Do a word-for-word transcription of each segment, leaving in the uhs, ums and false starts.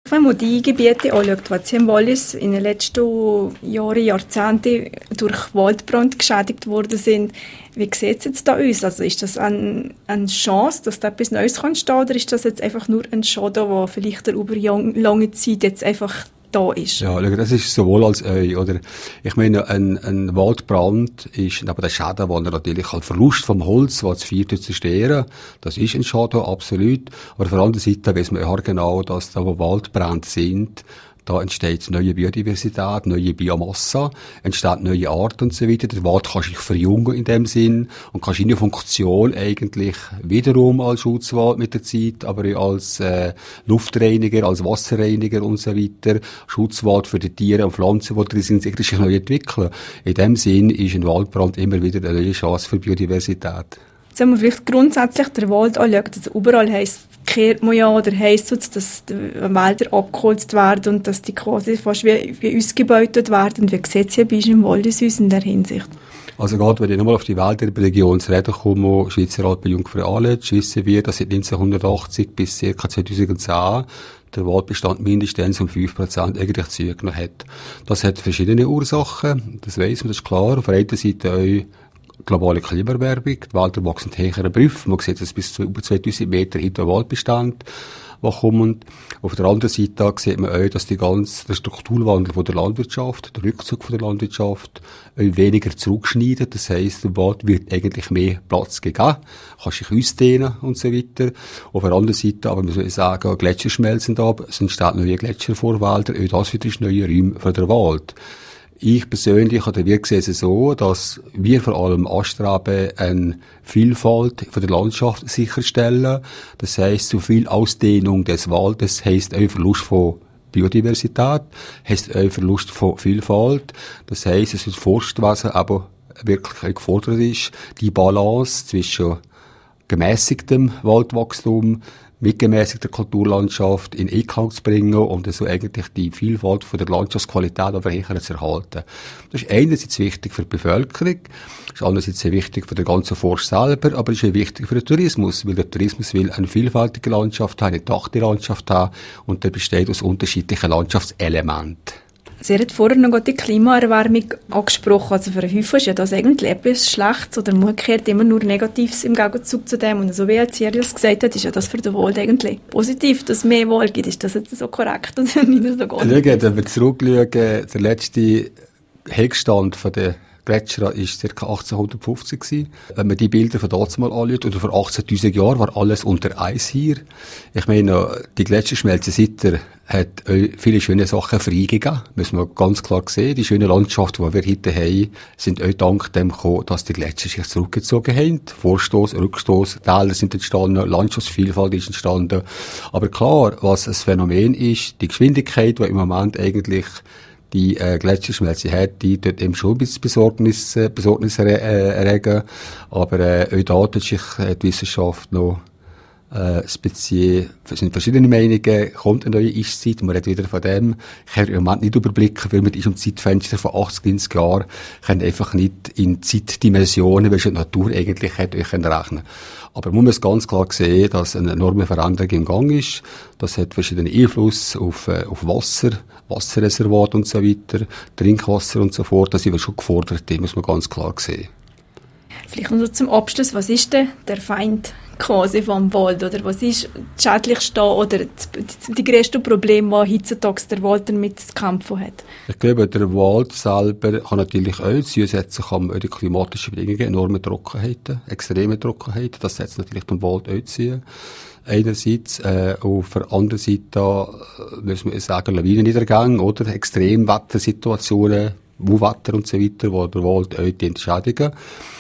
Wenn man die Gebiete anschaut, was hier im Wallis in den letzten Jahren, Jahrzehnten durch Waldbrand geschädigt worden sind, wie sieht es jetzt da aus? Also ist das ein, eine Chance, dass da etwas Neues entstehen kann, oder ist das jetzt einfach nur ein Schaden, der vielleicht über lange Zeit jetzt einfach da ist? Ja, das ist sowohl als auch, oder? Ich meine, ein, ein Waldbrand ist aber der Schaden, wo er natürlich als Verlust vom Holz, was vierte zerstören, das ist ein Schaden, absolut. Aber auf der anderen Seite weiss man ja genau, dass da, wo Waldbrände sind, da entsteht neue Biodiversität, neue Biomasse, entsteht neue Arten und so weiter. Der Wald kann sich verjüngen in dem Sinn und kann seine Funktion eigentlich wiederum als Schutzwald mit der Zeit, aber auch als äh, Luftreiniger, als Wasserreiniger und so weiter, Schutzwald für die Tiere und Pflanzen, die drin sind, sich neu entwickeln. In dem Sinn ist ein Waldbrand immer wieder eine neue Chance für Biodiversität. Jetzt haben wir vielleicht grundsätzlich den Wald anschaut, also überall heisst kehrt man ja, oder heisst es, dass die Wälder abgeholzt werden und dass die quasi fast wie, wie ausgebeutet werden. Und wie sieht es hier bei uns im Wallis aus in der Hinsicht? Also gerade wenn ich nochmal auf die Wälderregion zu reden komme, Schweizer Alpen-Jungfrau Aletsch, wissen wir, dass seit neunzehnhundertachtzig bis ca. zweitausendzehn der Waldbestand mindestens um fünf Prozent eigentlich zugenommen hat. Das hat verschiedene Ursachen, das weiss man, das ist klar. Auf der einen Seite auch globale Klimaerwärmung, die Wälder wachsen höhere Brüfe, man sieht es bis zu über zweitausend Meter hinter Waldbestand, die kommen. Auf der anderen Seite sieht man auch, dass die ganze, der Strukturwandel von der Landwirtschaft, der Rückzug von der Landwirtschaft, auch weniger zurückschneidet. Das heisst, dem Wald wird eigentlich mehr Platz gegeben, kann sich ausdehnen und so weiter. Auf der anderen Seite aber muss man sagen, Gletscher schmelzen ab, es entstehen neue Gletschervorwälder, auch das wieder ist neue Räume für den Wald. Ich persönlich oder wir sehen es so, dass wir vor allem anstreben, eine Vielfalt von der Landschaft sicherstellen. Das heisst, so viel Ausdehnung des Waldes heisst auch Verlust von Biodiversität, heisst auch Verlust von Vielfalt. Das heisst, dass das Forstwesen aber wirklich gefordert ist, die Balance zwischen gemäßigtem Waldwachstum mit gemäßigter Kulturlandschaft in Einklang zu bringen und so eigentlich die Vielfalt von der Landschaftsqualität aber eher zu erhalten. Das ist einerseits wichtig für die Bevölkerung, das ist andererseits sehr wichtig für den ganzen Forst selber, aber es ist auch wichtig für den Tourismus, weil der Tourismus will eine vielfältige Landschaft haben, eine dachte Landschaft haben und der besteht aus unterschiedlichen Landschaftselementen. Sie hat vorher noch die Klimaerwärmung angesprochen. Also für einen Häufer ist ja das eigentlich etwas Schlechtes oder umgekehrt immer nur Negatives im Gegenzug zu dem. Und so wie Herr Zirius gesagt hat, ist ja das für den Wald eigentlich positiv, dass es mehr Wald gibt. Ist das jetzt so korrekt oder nicht so ganz? Schauen, wenn wir zurückschauen, der letzte Heckstand von der Gletscher war ca. achtzehnhundertfünfzig gewesen. Wenn man die Bilder von damals mal anschaut, oder vor achtzehntausend Jahren, war alles unter Eis hier. Ich meine, die Gletscherschmelze seither hat viele schöne Sachen freigegeben. Müssen wir ganz klar sehen. Die schöne Landschaft, die wir heute haben, sind auch dank dem gekommen, dass die Gletscher sich zurückgezogen haben. Vorstoß, Rückstoß, Täler sind entstanden, Landschaftsvielfalt ist entstanden. Aber klar, was ein Phänomen ist, die Geschwindigkeit, die im Moment eigentlich die äh, Gletscherschmelze hat, die tut eben schon ein bisschen Besorgnis, äh, Besorgnis äh, erregen. Aber äh, auch da tut sich äh, die Wissenschaft noch äh, speziell, es sind verschiedene Meinungen, kommt eine neue Eiszeit, man redet wieder von dem. Ich kann im Moment nicht überblicken, weil man ist um Zeitfenster von achtzig, neunzig Jahren, kann einfach nicht in Zeitdimensionen, welche die Natur eigentlich hat, euch rechnen. Aber man muss ganz klar sehen, dass eine enorme Veränderung im Gang ist. Das hat verschiedene Einflüsse auf, äh, auf Wasser, Wasserreservat und so weiter, Trinkwasser und so fort. Das sind wir schon gefordert, das muss man ganz klar sehen. Vielleicht noch zum Abschluss, was ist denn der Feind quasi vom Wald? Oder was ist das Schädlichste oder die, die grössten Probleme, die heutzutage der Wald damit zu kämpfen hat? Ich glaube, der Wald selber kann natürlich auch zusätzlich kann auch die klimatischen Bedingungen, enorme Trockenheiten, extreme Trockenheiten, das setzt natürlich den Wald auch zu. Einerseits, äh, auf der anderen Seite, äh, müssen wir sagen, Lawinenniedergänge oder Extremwettersituationen, Wuwetter und so weiter, wo der Wald auch entschädigen.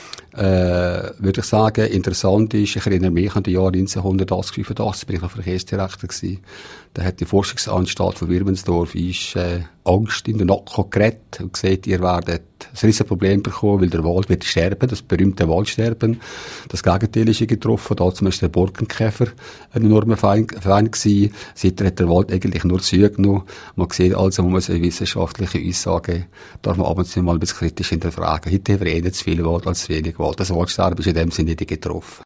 Äh, würde ich sagen, interessant ist, ich erinnere mich an die Jahre neunzehnhundertachtzig, fünfundachtzig, bin ich noch Verkehrsdirektor gewesen. Da hat die Forschungsanstalt von Wirmensdorf ist, äh, Angst in den Nacken geredet und gesagt, ihr werdet ein riesen Problem bekommen, weil der Wald wird sterben, das berühmte Waldsterben. Das Gegenteil ist getroffen, dazu war der Borkenkäfer ein enormer Feind, Feind gewesen. Seither hat der Wald eigentlich nur zugenommen. Man sieht also, man muss eine wissenschaftliche Aussage, darf man ab und zu mal ein bisschen kritisch hinterfragen. Heute haben wir eh nicht zu viel Wald als zu wenig Wald. Das Waldsterben ist in dem Sinne nicht getroffen.